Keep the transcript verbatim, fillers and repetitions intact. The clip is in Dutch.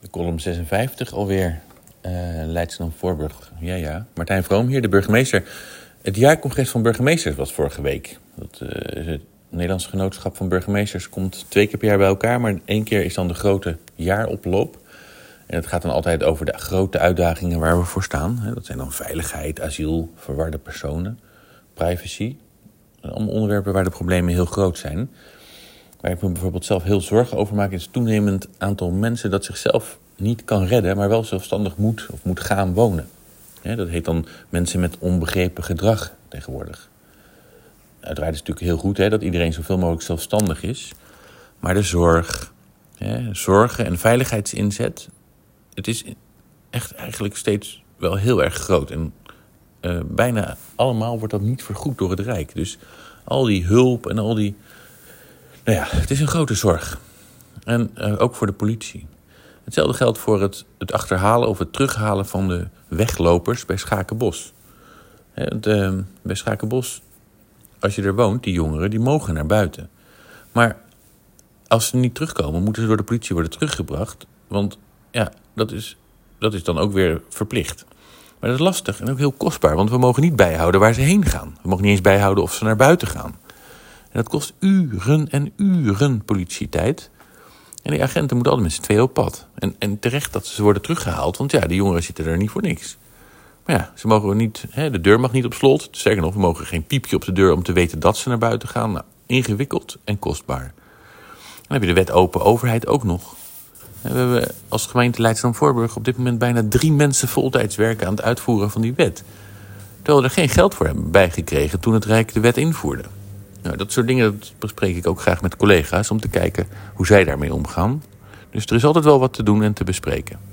De column zesenvijftig alweer. Uh, Leidschendam-Voorburg. Ja, ja. Martijn Vroom hier, de burgemeester. Het jaarcongres van burgemeesters was vorige week. Dat, uh, het Nederlandse Genootschap van Burgemeesters komt twee keer per jaar bij elkaar. Maar één keer is dan de grote jaaroploop. En het gaat dan altijd over de grote uitdagingen waar we voor staan. Dat zijn dan veiligheid, asiel, verwarde personen, privacy. Allemaal onderwerpen waar de problemen heel groot zijn. Waar ik me bijvoorbeeld zelf heel zorgen over maak, is het toenemend aantal mensen dat zichzelf niet kan redden, maar wel zelfstandig moet of moet gaan wonen. Ja, dat heet dan mensen met onbegrepen gedrag tegenwoordig. Uiteraard is het natuurlijk heel goed hè, dat iedereen zoveel mogelijk zelfstandig is. Maar de zorg, hè, zorgen en veiligheidsinzet, het is echt eigenlijk steeds wel heel erg groot. En uh, bijna allemaal wordt dat niet vergoed door het Rijk. Dus al die hulp en al die... Nou ja, het is een grote zorg. En uh, ook voor de politie. Hetzelfde geldt voor het, het achterhalen of het terughalen van de weglopers bij Schakenbos. He, want, uh, bij Schakenbos, als je er woont, die jongeren, die mogen naar buiten. Maar als ze niet terugkomen, moeten ze door de politie worden teruggebracht. Want ja, dat is, dat is dan ook weer verplicht. Maar dat is lastig en ook heel kostbaar, want we mogen niet bijhouden waar ze heen gaan. We mogen niet eens bijhouden of ze naar buiten gaan. En dat kost uren en uren politietijd. En die agenten moeten altijd met z'n tweeën op pad. En, en terecht dat ze worden teruggehaald, want ja, die jongeren zitten er niet voor niks. Maar ja, ze mogen niet, hè, de deur mag niet op slot. Sterker nog, we mogen geen piepje op de deur om te weten dat ze naar buiten gaan. Nou, ingewikkeld en kostbaar. Dan heb je de wet open overheid ook nog. We hebben als gemeente Leidschendam-Voorburg op dit moment bijna drie mensen voltijds werken aan het uitvoeren van die wet. Terwijl we er geen geld voor hebben bijgekregen toen het Rijk de wet invoerde. Nou, dat soort dingen dat bespreek ik ook graag met collega's om te kijken hoe zij daarmee omgaan. Dus er is altijd wel wat te doen en te bespreken.